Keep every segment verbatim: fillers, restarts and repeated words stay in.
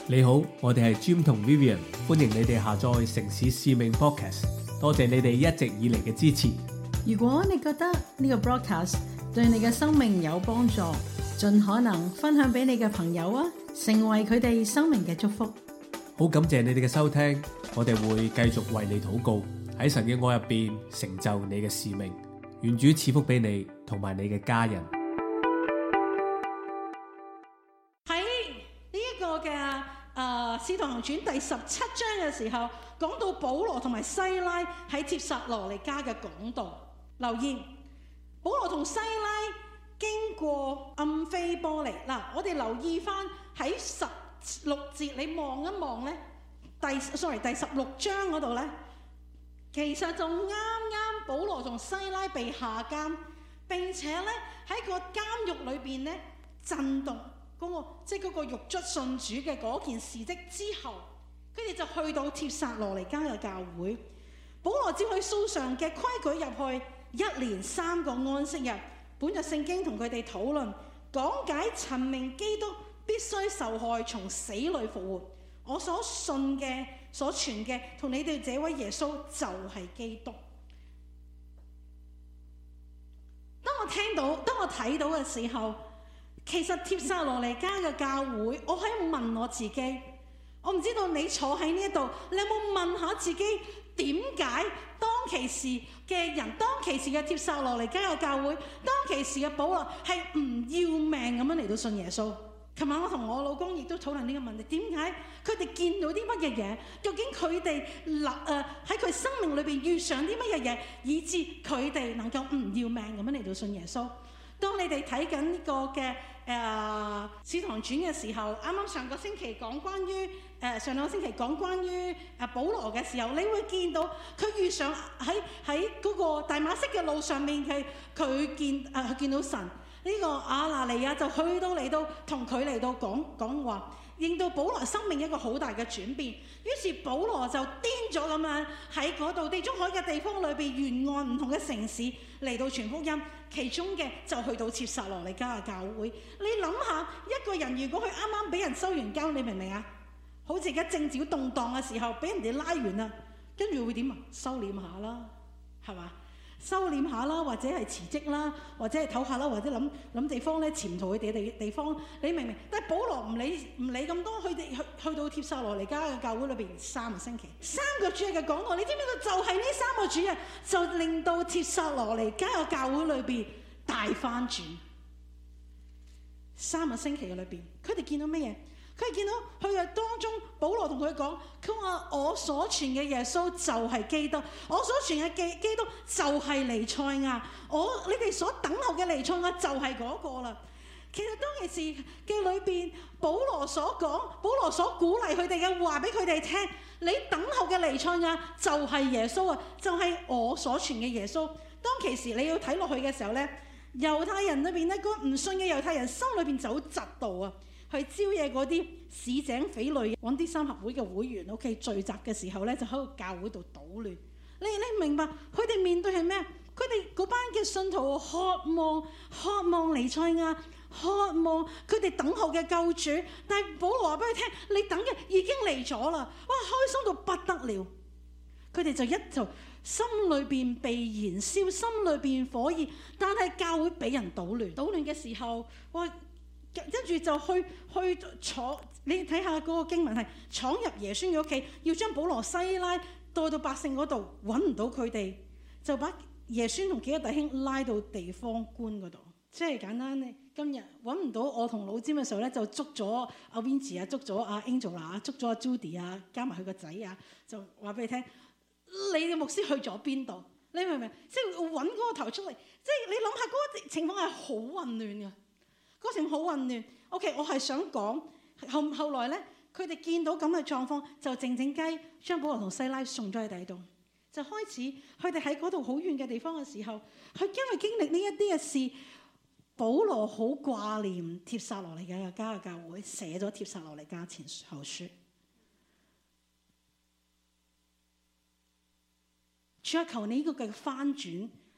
你好，我哋係 Jim 同 Vivian， 歡迎你哋下載城市使命 Podcast， 多謝你哋一直以嚟嘅支持。 如果你覺得呢個 broadcast 對你嘅生命有幫助，盡可能分享俾你嘅朋友啊，成為佢哋生命嘅祝福。 好感謝你哋嘅收聽，我哋會繼續為你禱告，喺神嘅愛入邊成就你嘅使命。願主賜福俾你同埋你嘅家人。 喺呢一個嘅誒《使徒行傳》第十七章嘅時候，講到保羅同埋西拉喺帖撒羅尼迦嘅講道。留意保羅同西拉經過暗非波尼。嗱，我哋留意翻喺十六節，你望一望咧，第 sorry 第十六章嗰度咧，其實就啱啱保羅同西拉被下監，並且咧喺個監獄裏邊咧震動嗰、那個即係嗰個獄卒信主嘅嗰件事蹟之後，佢哋就去到帖撒羅尼迦嘅教會。保羅照佢書上嘅規矩入去，一連三個安息日，本着聖經同佢哋討論講解陳明基督必須受害從死裏復活。我所信嘅所傳嘅同你哋這位耶穌就係基督。當我聽到當我睇到嘅時候，其實帖撒羅尼迦嘅教會，我可以問我自己，我唔知道你坐喺呢一度，你有冇問下自己，點解當其時嘅人，當其時嘅帖撒羅尼迦嘅教會，當其時嘅保羅係唔要命咁樣嚟到信耶穌？琴晚我同我老公亦都討論呢個問題，點解佢哋見到啲乜嘢嘢？究竟佢哋立誒喺佢生命裏邊遇上啲乜嘢嘢，以致佢哋能夠唔要命咁樣嚟到信耶穌？當你哋睇緊呢個嘅誒使徒行傳嘅時候，啱啱上個星期講關於誒、呃、上兩個星期講關於誒保羅嘅時候，你會見到佢遇上喺喺嗰個大馬色嘅路上面，佢佢見誒佢、呃、見到神。呢、這個亞拿尼亞就去到嚟到同佢嚟到講講話，令到保羅生命一個好大嘅轉變。於是保羅就癲咗咁樣喺嗰度地中海嘅地方裏邊沿岸唔同嘅城市嚟到傳福音，其中嘅就去到帖撒羅尼迦嘅教會。你諗下，一個人如果佢啱啱俾人收完監，你明唔明啊？好似而家政治動盪嘅時候，俾人哋拉完啦，跟住會點啊？收斂下啦，係嘛？收斂下啦，或者係辭職啦，或者係唞下啦，或者諗諗地方咧潛逃佢哋嘅地方，你明唔明？但係保羅唔理唔理咁多，佢哋去去到帖撒羅尼迦嘅教會裏邊三個星期，三個主日嘅講道，你知唔知道？就係呢三個主日就令到帖撒羅尼迦嘅教會裏邊大翻轉。三個星期嘅裏邊，佢哋見到乜嘢？佢哋見到佢嘅當中，保羅同佢講，佢話我所傳嘅耶穌就係基督，我所傳嘅基基督就係彌賽亞，我你哋所等候嘅彌賽亞就係嗰個啦。其實當其時嘅裏邊，保羅所講，保羅所鼓勵佢哋嘅話俾佢哋聽，你等候嘅彌賽亞就係耶穌啊，就係、是、我所傳嘅耶穌。當其時你要睇落去嘅時候咧，猶太人裏邊咧，嗰個唔信嘅猶太人心裏邊就好嫉妒啊。去招惹嗰啲市井匪類，揾啲三合會嘅會員 OK 聚集嘅時候咧，就喺個教會度搗亂。你你明白佢哋面對係咩？佢哋嗰班嘅信徒渴望渴望彌賽亞，渴望佢哋等候嘅救主。但係保羅話俾佢聽，你等嘅已經嚟咗啦！哇，開心到不得了。佢哋就一就心裏邊被燃燒，心裏邊火熱，但係教會俾人搗亂。搗亂嘅時候，哇！跟住就去去闖，你睇下嗰個經文係闖入耶孫嘅屋企，要將保羅西拉帶到百姓嗰度，揾唔到佢哋，就把耶孫同幾個弟兄拉到地方官嗰度。即係簡單咧，今日揾唔到我同老詹嘅時候咧，就捉咗阿 Vincy 啊，捉咗阿 Angela 啊，捉咗阿 Judy 啊，加埋佢個仔啊，就話俾你聽，你嘅牧師去咗邊度？你明唔明？即係揾嗰個頭出嚟，即係你諗下嗰個情況係好混亂嘅。嗰時好混亂。OK， 我係想講後後來咧，佢哋見到咁嘅狀況，就靜靜雞將保羅同西拉送咗去第度，就開始佢哋喺嗰度好遠嘅地方嘅時候，佢因為經歷呢一啲嘅事，保羅好掛念帖撒羅尼迦嘅教會，寫咗帖撒羅尼迦前後書。主啊，求你呢個嘅翻轉，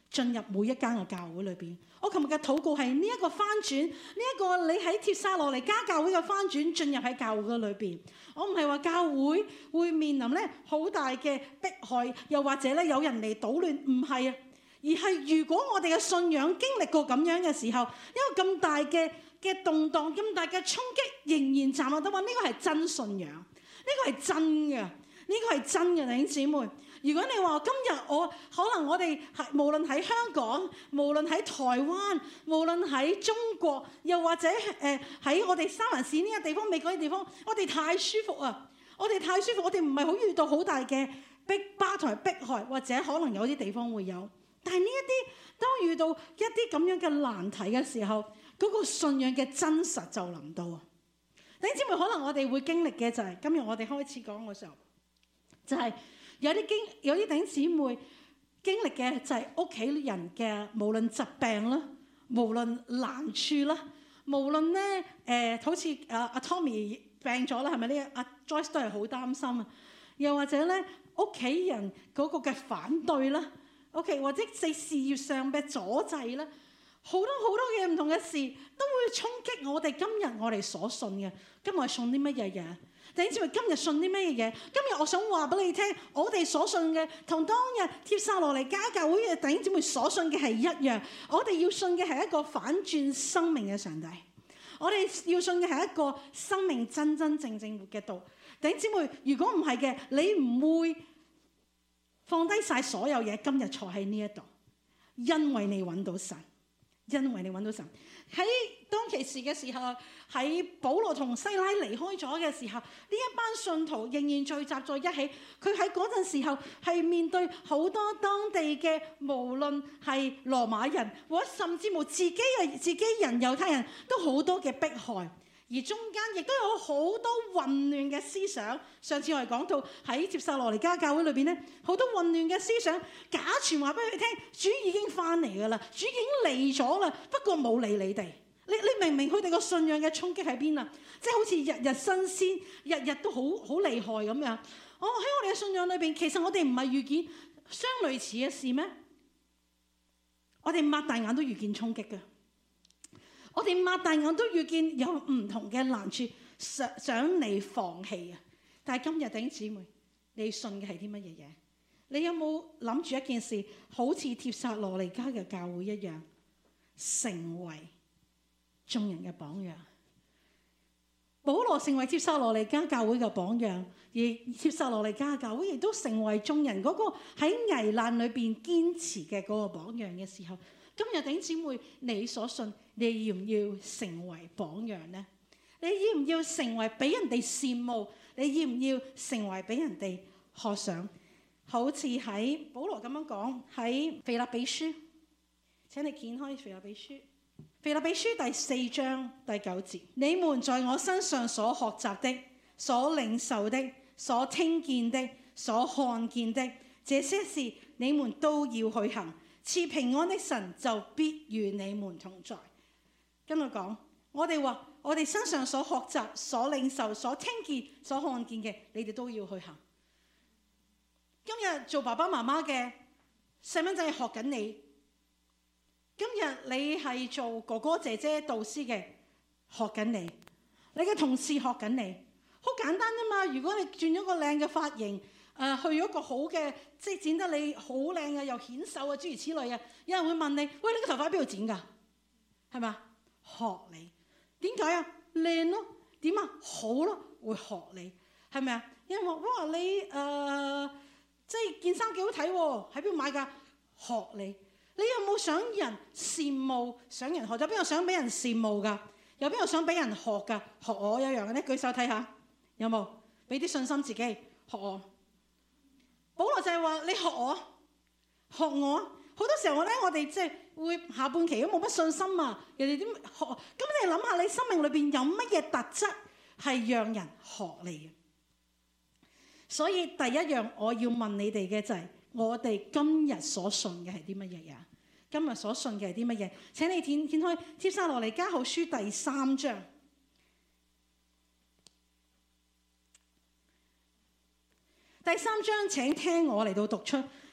進入每一間嘅教會裏邊。我琴日嘅禱告係呢一個翻轉，呢、這、一個你喺帖撒羅尼迦教會嘅翻轉進入喺教會嘅裏邊。我唔係話教會會面臨咧好大嘅迫害，又或者咧有人嚟搗亂，唔係啊，而係如果我哋嘅信仰經歷過咁樣嘅時候，一個咁大嘅嘅動盪、咁大嘅衝擊，仍然站立得穩，呢、這個係真信仰，呢、這個係真嘅，呢、這個係真嘅，弟兄姊妹。如果你話今日我可能我哋係無論喺香港，無論喺台灣，無論喺中國，又或者誒喺、呃、我哋三藩市呢個地方、美國呢個地方，我哋太舒服啊！我哋太舒服，我哋唔係好遇到好大嘅逼巴同埋迫害，或者可能有啲地方會有。但係呢一啲當遇到一啲咁樣嘅難題嘅時候，嗰、那個信仰嘅真實就臨到啊！弟兄姊妹，可能我哋會經歷嘅就係、是、今日我哋開始講嘅時候，就係、是。有啲經有啲弟兄姊妹經歷嘅就係屋企人嘅無論疾病啦，無論難處啦，無論咧誒、呃、好似阿阿 Tommy 病咗啦，係咪呢？阿 Joyce 都係好擔心啊。又或者咧屋企人嗰個嘅反對啦 ，OK， 或者係事業上嘅阻滯啦，好多好多嘅唔同嘅事都會衝擊我哋今日我哋所信嘅。今日我信啲乜嘢嘢？弟兄姊妹，今日信啲咩嘢？今日我想話俾你聽，我哋所信嘅同當日帖撒羅尼迦教會嘅弟兄姊妹所信嘅係一樣。我哋要信嘅係一個反轉生命嘅上帝，我哋要信嘅係一個生命真真正正活嘅道。弟兄姊妹，如果唔係嘅，你唔會放低晒所有嘢，今日坐喺呢一度，因為你揾到神，因為你揾到神。喺當其時嘅時候，喺保羅同西拉離開咗嘅時候，呢一班信徒仍然聚集在一起。佢喺嗰陣時候係面對好多當地嘅，無論係羅馬人或者甚至乎自己嘅自己人猶太人都好多嘅迫害，而中間亦都有好多混亂嘅思想。上次我哋講到喺帖撒羅尼迦教會裏邊咧，好多混亂嘅思想，假傳話俾佢聽，主已經翻嚟噶啦，主已經嚟咗啦，不過冇理你哋。你你明唔明佢哋個信仰嘅衝擊喺邊啊？即係好似日日新鮮，日日都好好厲害咁樣。我喺我哋嘅信仰裏邊，其實我哋唔係遇見相類似嘅事咩？我哋擘大眼都遇見衝擊嘅，我哋擘大眼都遇見有唔同嘅難處，想想你放棄啊！但係今日弟兄姊妹，你信嘅係啲乜嘢嘢？你有冇諗住一件事，好似帖撒羅尼迦嘅教會一樣，成為眾人嘅榜樣？保羅成為帖撒羅尼迦教會嘅榜樣，而帖撒羅尼迦教會亦都成為眾人嗰個喺危難裏邊堅持嘅嗰個榜樣嘅時候，今日弟兄姊妹，你所信，你要唔要成為榜樣呢？你要唔要成為俾人哋羨慕？你要唔要成為俾人哋學想？好似喺保羅咁樣講喺腓立比書，請你掀開腓立比書。腓立比書第四章第九節：你們在我身上所學習的、所領受的、所聽見的、所看見的，這些事你們都要去行，賜平安的神就必與你們同在。跟我講，我哋話我哋身上所學習、所領受、所聽見、所看見嘅，你哋都要去行。今日做爸爸媽媽嘅細蚊仔學緊你。今日你係做哥哥姐姐導師嘅，學緊你；你嘅同事學緊你，好簡單啫嘛。如果你轉咗個靚嘅髮型，誒、呃、去咗個好嘅，即係剪得你好靚嘅，又顯瘦啊，諸如此類啊，有人會問你：喂，你個頭髮喺邊度剪㗎？係咪？學你點解啊？靚咯，點啊？好咯，會學你係咪啊？有人話：哇，你誒、呃、即係件衫幾好睇喎，喺邊度買㗎？學你。你有冇想人羨慕、想人學？有邊個想俾人羨慕㗎？有邊個想俾人學㗎？學我一樣嘅咧，舉手睇下，有冇？俾啲信心自己學我。保羅就係話：你學我，學我。好多時候咧，我哋即係會下半期都冇乜信心啊。人哋點學？咁你諗下，你生命裏邊有乜嘢特質係讓人學你嘅？所以第一樣我要問你哋嘅就係、是。我哋今日所信嘅係啲乜嘢呀？今日所信嘅係啲乜嘢？請你掀掀開帖撒羅尼迦後書第三章。第三章請聽我嚟到讀出。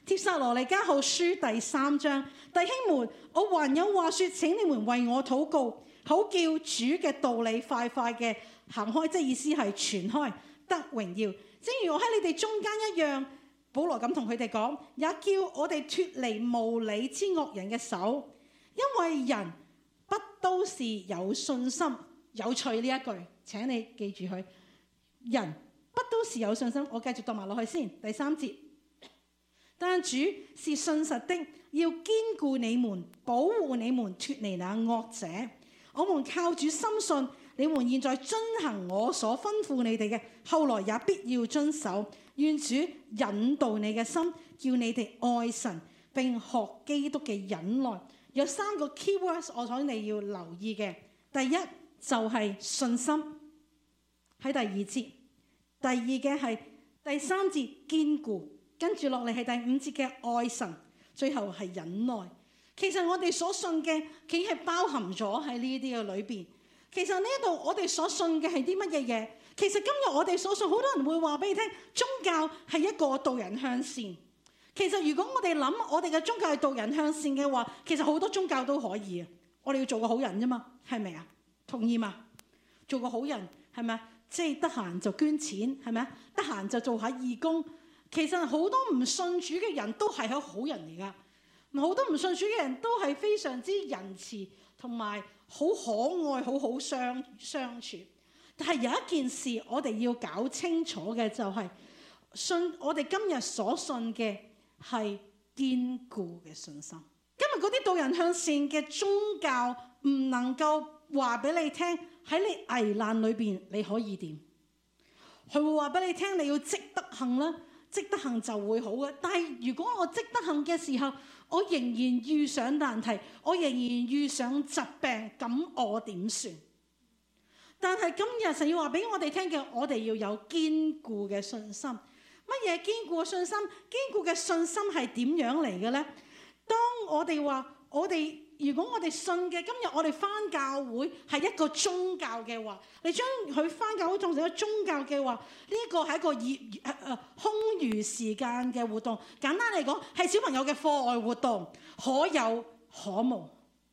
帖撒羅尼迦後書第三章，弟兄們，我還有話說，請你們為我禱告，好叫主嘅道理快快嘅行開，即係意思係傳開得榮耀。正如我喺你哋中間一樣，保羅咁同佢哋講，也叫我哋脫離無理之惡人嘅手，因為人不都是有信心。有趣呢一句，請你記住佢。人不都是有信心？我繼續讀埋落去先。第三節，但主是信實的，要堅固你們，保護你們脫離那惡者。我們靠主深信，你們現在遵行我所吩咐你哋嘅，後來也必要遵守。願主引導你嘅心，叫你哋愛神，並學基督嘅忍耐。有三個 keywords 我想你要留意嘅。第一就係信心，喺第二節；第二嘅係第三節堅固，跟住落嚟係第五節嘅愛神，最後係忍耐。其實我哋所信嘅，竟係包含咗喺呢啲嘅裏邊。其實呢一度我哋所信嘅係啲乜嘢嘢？其實今日我哋所信，好多人會話俾你聽，宗教係一個導人向善。其實如果我哋諗我哋嘅宗教係導人向善嘅話，其實好多宗教都可以啊。我哋要做個好人啫嘛，係咪啊？同意嘛？做個好人係咪啊？即係得閒就捐錢，係咪啊？得閒就做下義工。其實好多唔信主嘅人都係好人嚟噶，好多唔信主嘅人都係非常之仁慈同埋好可愛，好好相相處。但係有一件事我哋要搞清楚嘅就係、是、信我哋今日所信嘅係堅固嘅信心。今日嗰啲導人向善嘅宗教唔能夠話俾你聽喺你危難裏邊你可以點，佢會話俾你聽你要積德行啦，積德行就會好嘅。但係如果我積德行嘅時候，我仍然遇上難題，我仍然遇上疾病，咁我點算？但係今日神要話俾我哋聽嘅，我哋要有堅固嘅信心。乜嘢堅固嘅信心？堅固嘅信心係點樣嚟嘅呢？當我哋話我哋，如果我哋信嘅，今日我哋返教會係一個宗教嘅話，你將佢返教會當成一個宗教嘅話，呢個係一個業誒誒空餘時間嘅活動。簡單嚟講，係小朋友嘅課外活動，可有可無，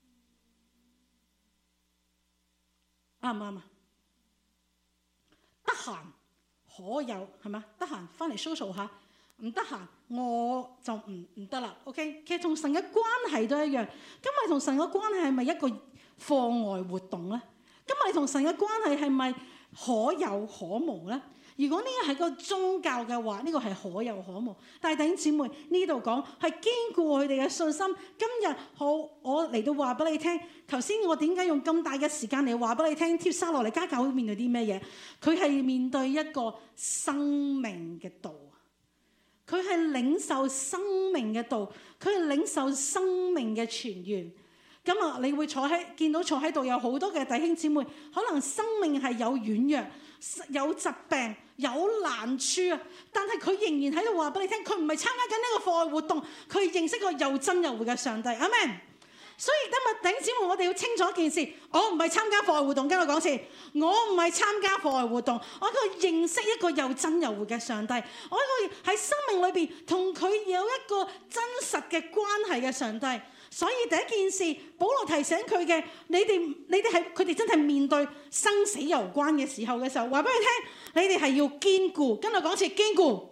啱唔啱啊？得閒可有係咪？得閒返嚟 social 下，唔得閒我就唔唔得啦。OK， 其實同神嘅關係都一樣。今日同神嘅關係係咪一個課外活動咧？今日同神嘅關係係咪可有可無咧？如果呢個係個宗教嘅話，呢個係可有可無。但係弟兄姊妹呢度講係堅固佢哋嘅信心。今日好，我嚟到話俾你聽。頭先我點解用咁大嘅時間嚟話俾你聽？帖撒羅尼迦教會面對啲咩嘢？佢係面對一個生命嘅道，佢係領受生命嘅道，佢係領受生命嘅泉源。咁啊，你會坐喺見到坐喺度有好多嘅弟兄姊妹，可能生命係有軟弱、有疾病、有難處啊，但係佢仍然喺度話俾你聽，佢唔係參加緊呢個課外活動，佢認識個又真又活嘅上帝。阿們。所以今日弟兄姊妹，我哋要清楚一件事，我唔係參加課外活動，跟我講次，我唔係參加課外活動，我係一個認識一個又真又活嘅上帝，我係一個喺生命裏邊同佢有一個真實嘅關係嘅上帝。所以第一件事，保羅提醒佢嘅，你哋你哋係佢哋真係面對生死攸關嘅時候嘅時候，話俾佢聽，你哋係要堅固，跟我講次堅固。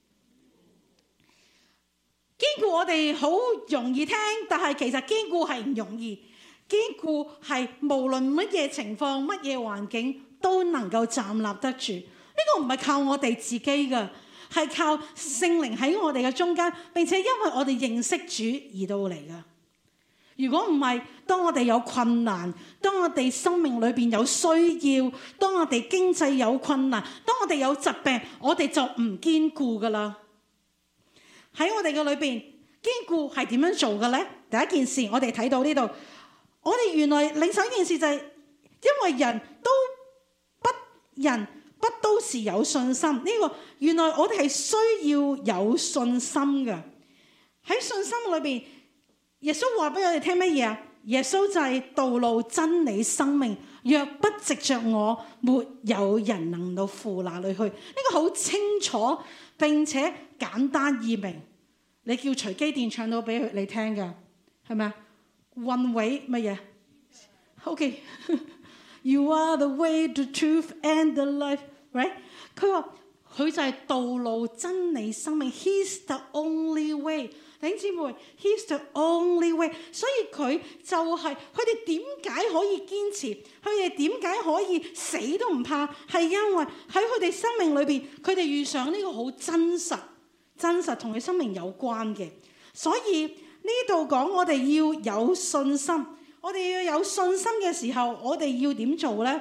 堅固我哋好容易聽，但係其實堅固係唔容易。堅固係無論乜嘢情況、乜嘢環境都能夠站立得住。呢個唔係靠我哋自己嘅，係靠聖靈喺我哋嘅中間，並且因為我哋認識主而到嚟嘅。如果唔係，當我哋有困難，當我哋生命裏邊有需要，當我哋經濟有困難，當我哋有疾病，我哋就唔堅固噶啦。喺我哋嘅裏邊，堅固係點樣做嘅咧？第一件事，我哋睇到呢度，我哋原來領受一件事就係，因為人都不人不都是有信心。呢個原來我哋係需要有信心嘅。喺信心裏邊，耶穌話俾我哋聽乜嘢啊？耶穌就係道路、真理、生命。若不藉着我，沒有人能到父那裏去。呢個好清楚並且簡單易明。 你叫隨機電唱到俾佢你聽㗎，係咪啊 ？One way 乜嘢 ？OK， You are the way, the truth and the life， right？ 佢話佢就係道路、真理、生命 ，He's the only way。弟兄姊妹 ，He's the only way。所以佢就係佢哋點解可以堅持？佢哋點解可以死都唔怕？係因為喺佢哋生命裏邊，佢哋遇上呢個好真實、真實同佢生命有關嘅。所以呢度講，我哋要有信心。我哋要有信心嘅時候，我哋要點做呢？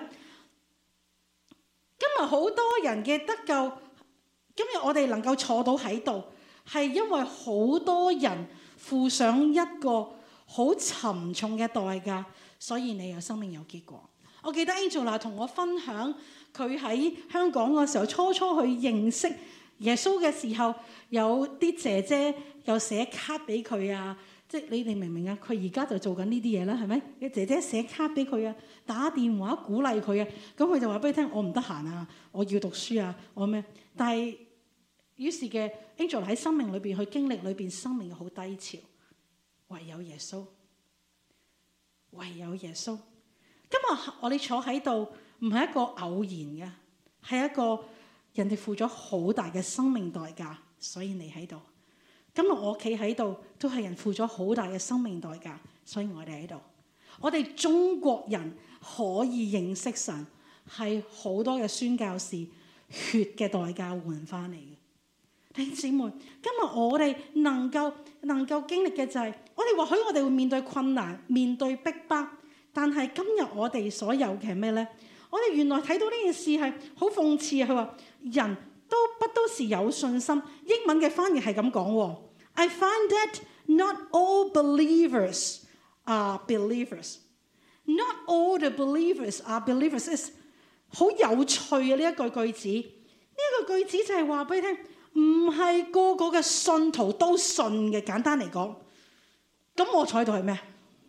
今日好多人嘅得救，今日我哋能夠坐到喺度，係因為好多人付上一個好沉重嘅代價，所以你有生命有結果。我記得 Angela 同我分享，佢喺香港嘅時候，初初去認識耶穌嘅時候，有啲姐姐又寫卡俾佢啊。即係你哋明唔明啊？佢而家就做緊呢啲嘢啦，係咪？你姐姐寫卡俾佢啊，打電話鼓勵佢啊，咁佢就話俾你聽：我唔得閒啊，我要讀書啊，我咩？但係於是嘅 Angel 喺生命裏邊，去經歷裏邊生命嘅好低潮，唯有耶穌，唯有耶穌。今日我哋坐喺度唔係一個偶然嘅，係一個人哋付咗好大嘅生命代價，所以你喺度。今日我企喺度，都係人付咗好大嘅生命代價，所以我哋喺度。我哋中國人可以認識神，係好多嘅宣教士血嘅代價換翻嚟嘅。弟兄姊妹，今日我哋能夠能夠經歷嘅就係、是，我哋或許我哋會面對困難，面對逼迫，但係今日我哋所有嘅係咩呢？我哋原來睇到呢件事係好諷刺啊！佢話人都不都是有信心。英文嘅翻譯係咁講 I find that not all believers are believers. Not all the believers are believers. 好有趣啊！呢一句句子，呢一句句子就係話俾你聽，唔係個個嘅信徒都信嘅。簡單嚟講，咁我坐喺度係咩？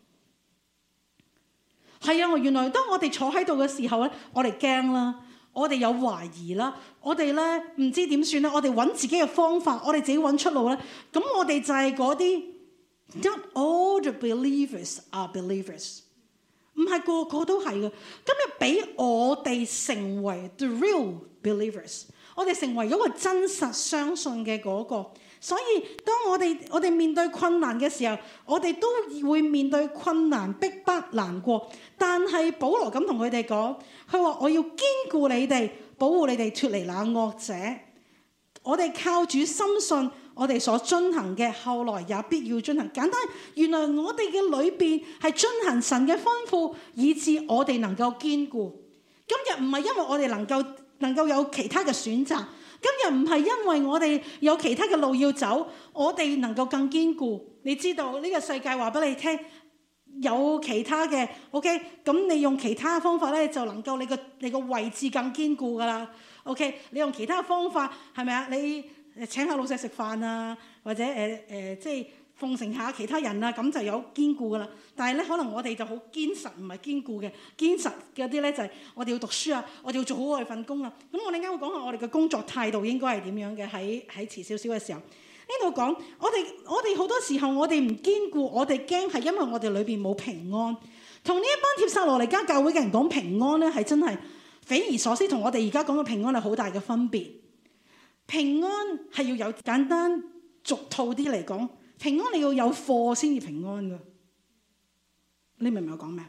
係啊！原來當我哋坐喺度嘅時候咧，我哋驚啦。我哋有懷疑啦，我哋咧唔知點算咧，我哋揾自己嘅方法，我哋自己揾出路咧。咁我哋就係嗰啲 Not all the believers are believers， 唔係個個都係嘅。今日俾我哋成為 the real believers， 我哋成為嗰個真實相信嘅嗰個。所以當我哋我哋面對困難嘅時候，我哋都會面對困難、逼迫、難過。但係保羅咁同佢哋講，佢話我要堅固你哋，保護你哋脫離那惡者。我哋靠主深信，我哋所遵行嘅，後來也必要遵行。簡單，原來我哋嘅裏邊係遵行神嘅吩咐，以致我哋能夠堅固。今日唔係因為我哋能夠能夠有其他嘅選擇。今日唔係因為我哋有其他嘅路要走，我哋能夠更堅固。你知道呢個世界話俾你聽，有其他嘅 OK， 咁你用其他嘅方法咧，就能夠你個你個位置更堅固噶啦。OK， 你用其他嘅方法係咪啊？你請下老細食飯啊，或者誒誒、呃呃，即係奉承下其他人啊，咁就有堅固噶啦。但係咧，可能我哋就好堅實，唔係堅固嘅。堅實嘅啲咧就係我哋要讀書啊，我哋要做好我哋份工啊。咁我哋啱會講下我哋嘅工作態度應該係點樣嘅？喺喺遲少少嘅時候，呢度講我哋我哋好多時候我哋唔堅固，我哋驚係因為我哋裏邊冇平安。同呢一班帖撒羅尼迦教會嘅人講平安咧，係真係匪夷所思，同我哋而家講嘅平安係好大嘅分別。平安係要有簡單俗套啲嚟講，平安你要有貨先至平安噶。你明唔明我講咩？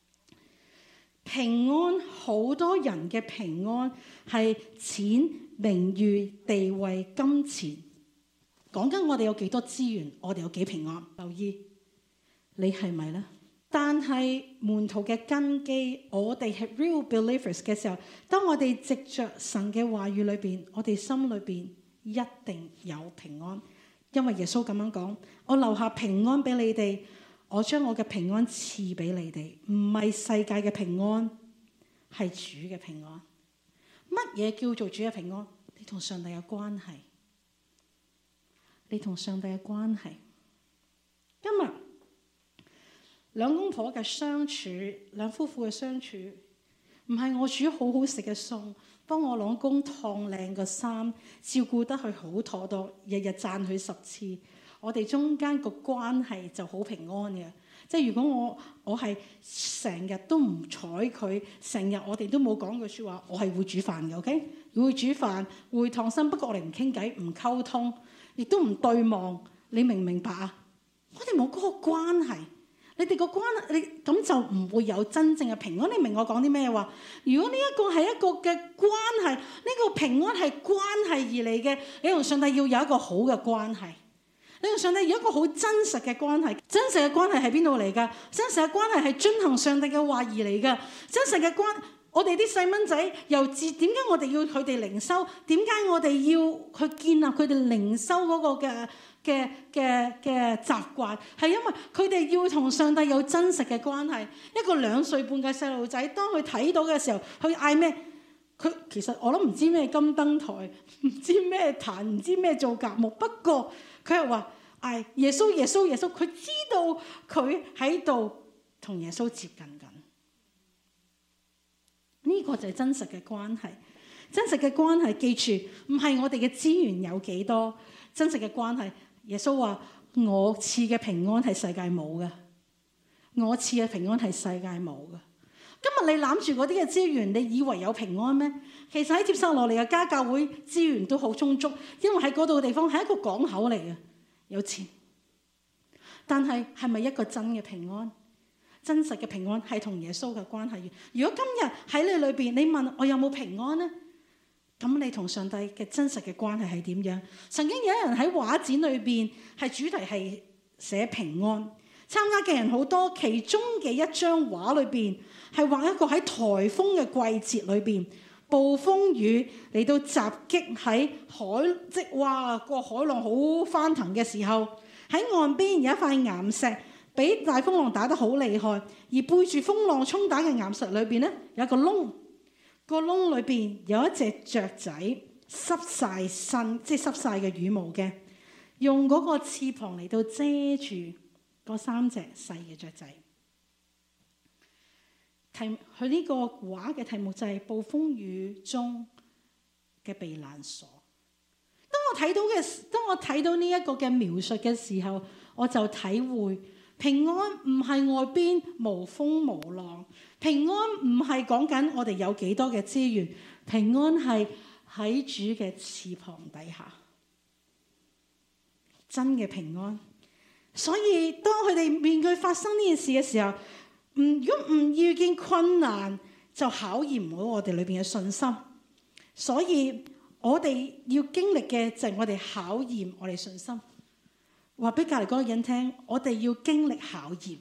平安好多人嘅平安係錢、名譽、地位、金錢。講緊我哋有幾多資源，我哋有幾平安。留意你係咪呢？但係門徒嘅根基，我哋係 real believers 嘅時候，當我哋藉着神嘅話語裏邊，我哋心裏邊一定有平安，因為耶穌咁樣講：我留下平安俾你哋，我將我嘅平安賜俾你哋，唔係世界嘅平安，係主嘅平安。乜嘢叫做主嘅平安？你同上帝有關係，你同上帝嘅關係。今日兩公婆嘅相處，兩夫婦嘅相處，唔係我煮好好食嘅餸，幫我老公燙靚個衫，照顧得佢好妥當，日日讚佢十次， 我哋中間個關係就好平安嘅。即係如果我我係成日都唔睬佢，成日我哋都冇講句説話，我係會煮飯嘅 ，OK？會煮飯，會燙身，不過我哋唔傾偈，唔溝通，亦都唔對望。你明唔明白啊？我哋冇嗰個關係，你哋個關係，你咁就唔會有真正嘅平安。你明我講啲咩話？如果呢一個係一個嘅關係，呢個平安係關係而嚟嘅，你同上帝要有一個好嘅關係。你同上帝有一個好真實嘅關係，真實嘅關係喺邊度嚟㗎？真實嘅關係係遵行上帝嘅話而嚟㗎。真實嘅關，我哋啲細蚊仔由自點解我哋要佢哋靈修？點解我哋要去建立佢哋靈修嗰個嘅嘅嘅嘅習慣？係因為佢哋要同上帝有真實嘅關係。一個兩歲半嘅細路仔，當佢睇到嘅時候，佢嗌咩？佢其實我都唔知咩金燈台，唔知咩壇，唔知咩做甲木。不過佢係話嗌耶穌耶穌耶穌，佢知道佢喺度同耶穌接近緊。呢個就係真實嘅關係。真實嘅關係，記住唔係我哋嘅資源有幾多，真實嘅關係。耶穌話：我賜嘅平安係世界冇嘅，我賜嘅平安係世界冇嘅。今日你攬住嗰啲嘅資源，你以為有平安咩？其實喺帖撒羅尼迦家教會資源都好充足，因為喺嗰度地方係一個港口嚟嘅，有錢。但係係咪一個真嘅平安？真實嘅平安係同耶穌嘅關係。如果今日喺你裏邊，你問我有冇平安呢？咁你同上帝嘅真實嘅關係係點樣？曾經有人喺畫展裏邊係主題係寫平安，參加嘅人好多，其中嘅一張畫裏邊係畫一個喺颱風嘅季節裏邊，暴風雨嚟到襲擊喺海，即哇個海浪好翻騰嘅時候，喺岸邊有一塊岩石俾大風浪打得好厲害，而背住風浪衝打嘅岩石裏邊咧有一個窿，個窿裏邊有一隻雀仔濕晒身，即係濕晒嘅羽毛嘅，用嗰個翅膀嚟到遮住嗰三隻細嘅雀仔。題佢呢個畫嘅題目就係暴風雨中嘅避難所。當我睇到嘅，當我睇到呢一個嘅描述嘅時候，我就體會平安唔係外邊無風無浪，平安唔係講緊我哋有幾多嘅資源，平安係喺主嘅翅膀底下，真嘅平安。所以當佢哋面對發生呢件事嘅時候，唔如果唔遇見困難，就考驗唔到我哋裏邊嘅信心。所以我哋要經歷嘅就係我哋考驗我哋信心。話俾隔離嗰個人聽，我哋要經歷考驗，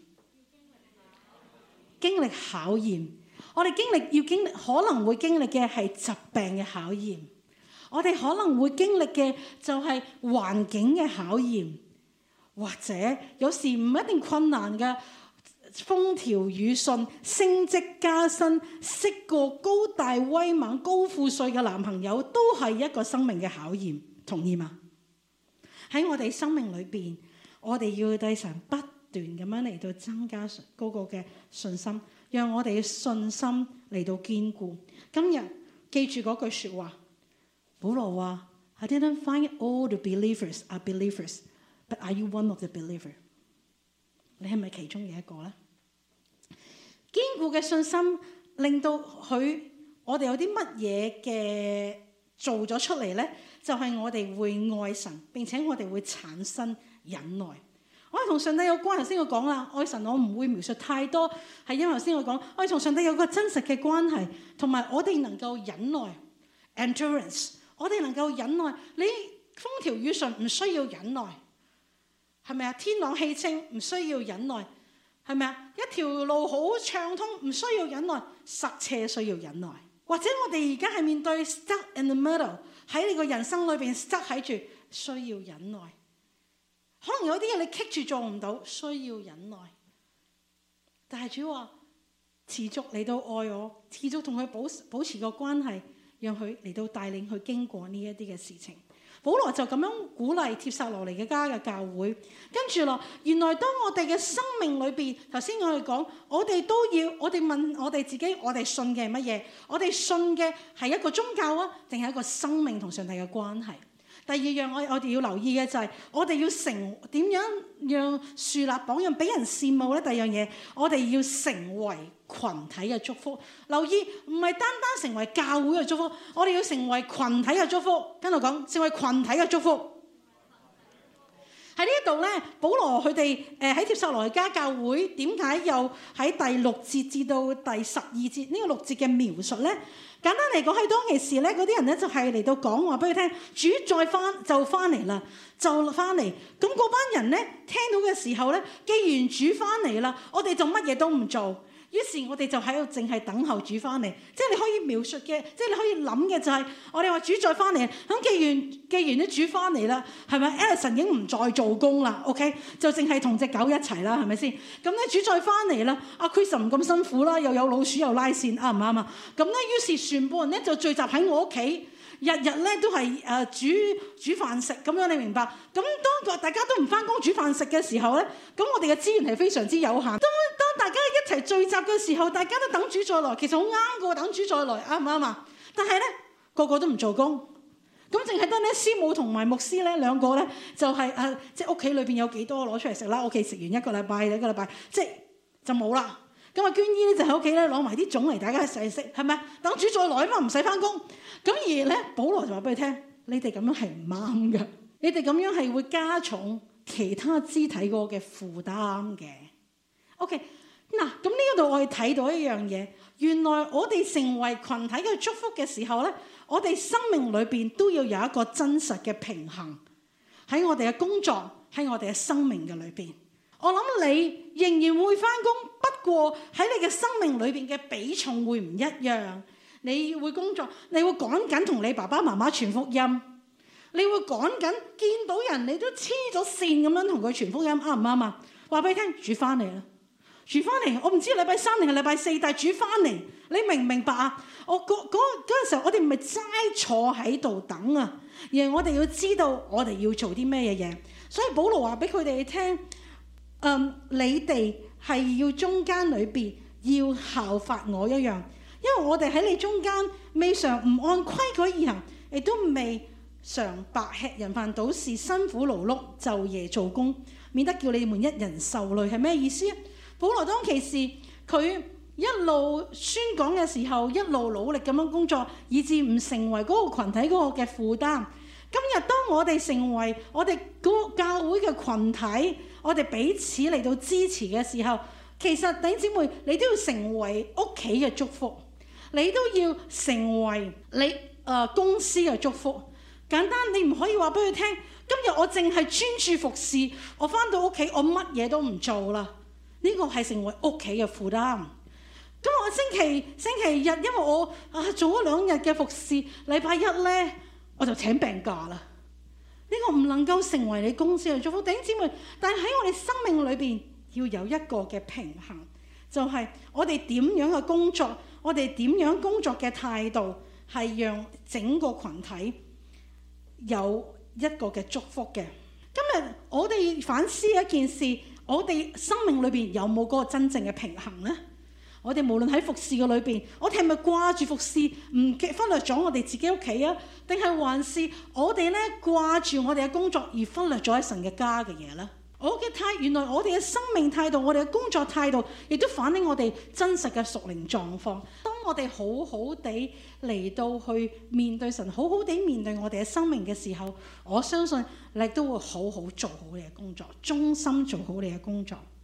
經歷考驗。我哋經歷要經歷，可能會經歷嘅係疾病嘅考驗。我哋可能會經歷嘅就係環境嘅考驗，或者有時唔一定困難嘅。風調雨順、升職加薪、識個高大威猛、高富帥嘅男朋友，都係一個生命嘅考驗，同意嗎？喺我哋生命裏邊，我哋要對神不斷咁樣嚟到增加嗰個嘅信心，讓我哋嘅信心嚟到堅固。今日記住嗰句説話，保羅話 I didn't find all the believers are believers, but are you one of the believers？ 你係咪其中嘅一個呢？堅固嘅信心令到佢，我哋有啲乜嘢嘅做咗出嚟呢？就係、是、我哋會愛神，並且我哋會產生忍耐。我哋同上帝有關係，頭先我講啦，愛神我唔會描述太多，係因為頭先我講，我哋同上帝有個真實嘅關係，同埋我哋能夠忍耐 endurance， 我哋能夠忍耐。你風調雨順唔需要忍耐，係咪啊？天朗氣清唔需要忍耐。係咪啊？一條路好暢通，唔需要忍耐；塞車需要忍耐。或者我哋而家係面對 stuck in the middle， 喺你個人生裏邊 stuck 喺住，需要忍耐。可能有啲嘢你棘住做唔到，需要忍耐。但係主話持續嚟到愛我，持續同佢保保持個關係，讓佢嚟到帶領佢經過呢一啲嘅事情。保羅就咁樣鼓勵帖撒羅尼迦嘅教會，跟住落，原來當我哋嘅生命裏邊，頭先我哋講，我哋都要，我哋問我哋自己，我哋信嘅係乜嘢？我哋信嘅係一個宗教啊，定係一個生命同上帝嘅關係？ 第二樣我我哋要留意嘅就係、是、我哋要成點樣讓樹立榜樣俾人羨慕咧。第二樣嘢，我哋要成為群體嘅祝福。留意唔係單單成為教會嘅祝福，我哋要成為群體嘅祝福。跟我講，成為群體嘅祝福。喺呢一度咧，保羅佢哋誒喺帖撒羅尼迦教會點解又喺第六節至到第十二節呢個六節嘅描述咧？簡單嚟講，喺當其時咧，嗰啲人咧就係嚟到講話俾佢聽，主再翻就翻嚟啦，就翻嚟。咁嗰班人咧聽到嘅時候咧，既然主翻嚟啦，我哋就乜嘢都唔做。於是我哋就喺度淨係等候主翻嚟，即係你可以描述嘅，即係你可以諗嘅就係、是、我哋話主再翻嚟。咁既然既然啲主翻嚟啦，係咪 Alison 已經唔再做工啦 ？OK， 就淨係同隻狗一齊啦，係咪先？咁咧主再翻嚟啦，阿 Chris 唔咁辛苦啦，又有老鼠又拉線，啱唔啱啊？咁咧於是全部人咧就聚集喺我屋企。日日咧都係誒、呃、煮煮飯食咁樣，你明白？咁當個大家都唔翻工煮飯食嘅時候咧，咁我哋嘅資源係非常之有限。當當大家一齊聚集嘅時候，大家都等主再來，其實好啱嘅，等主再來啱唔啱啊？但係咧個個都唔做工，咁淨係得咧師母同埋牧師咧兩個咧就係、是、誒、呃、即係屋企裏邊有幾多攞出嚟食啦。屋企食完一個禮拜一個禮拜，即係就冇啦。咁啊，娟姨咧就喺屋企咧攞埋啲粽嚟，大家一齊食，係咪？等主再來啊嘛，唔使翻工。咁而咧，保羅就話俾佢聽：你哋咁樣係唔啱嘅，你哋咁樣係會加重其他肢體嗰個嘅負擔嘅。OK，嗱，咁呢一度我哋睇到一樣嘢，原來我哋成為群體嘅祝福嘅時候咧，我哋生命裏邊都要有一個真實嘅平衡喺我哋嘅工作，喺我哋嘅生命嘅裏邊。我諗你仍然會翻工，不過喺你嘅生命裏邊嘅比重會唔一樣。你會工作，你會趕緊同你爸爸媽媽傳福音，你會趕緊見到人，你都黐咗線咁樣同佢傳福音，啱唔啱啊？話俾你聽，主翻嚟啦，主翻嚟，我唔知禮拜三定係禮拜四，但係主翻嚟，你明唔明白啊？我嗰嗰嗰陣時候，我哋唔係齋坐喺度等啊，而係我哋要知道我哋要做啲咩嘢嘢。所以保羅話俾佢哋聽。嗯，你哋係要中間裏邊要效法我一樣，因為我哋喺你中間未嘗唔按規矩而行，亦都未嘗白吃人飯，倒是辛苦勞碌，晝夜做工，免得叫你們一人受累。係咩意思啊？保羅當其時佢一路宣講嘅時候，一路努力咁樣工作，以致唔成為嗰個群體嗰個嘅負擔。今日當我哋成為我哋嗰個教會嘅群體，我哋彼此嚟到支持嘅時候，其實弟兄姊妹，你都要成為屋企嘅祝福，你都要成為你誒、呃、公司嘅祝福。簡單，你唔可以話俾佢聽，今日我淨係專注服侍，我翻到屋企我乜嘢都唔做啦。呢、這個係成為屋企嘅負擔。咁我星期星期日，因為我啊做咗兩日嘅服侍，禮拜一咧我就請病假啦。呢個唔能夠成為你公司嘅祝福，弟兄姊妹。但係喺我哋生命裏邊要有一個嘅平衡，就係、是、我哋點樣嘅工作，我哋點樣工作嘅態度，係讓整個群體有一個嘅祝福嘅。今日我哋反思一件事，我哋生命裏邊有冇嗰個真正嘅平衡呢？我哋無論喺服侍嘅裏邊，我哋係咪掛住服侍，唔忽略咗我哋自己屋企啊？定係還是我哋咧掛住我哋嘅工作而忽略咗喺神嘅家嘅嘢咧？我嘅態，原來我哋嘅生命態度，我哋嘅工作態度，亦都反映我哋真實嘅屬靈狀況。當我哋好好地嚟到去面對神，好好地面對我哋嘅生命嘅時候，我相信你都會好好做好你嘅工作，忠心做好你嘅工作。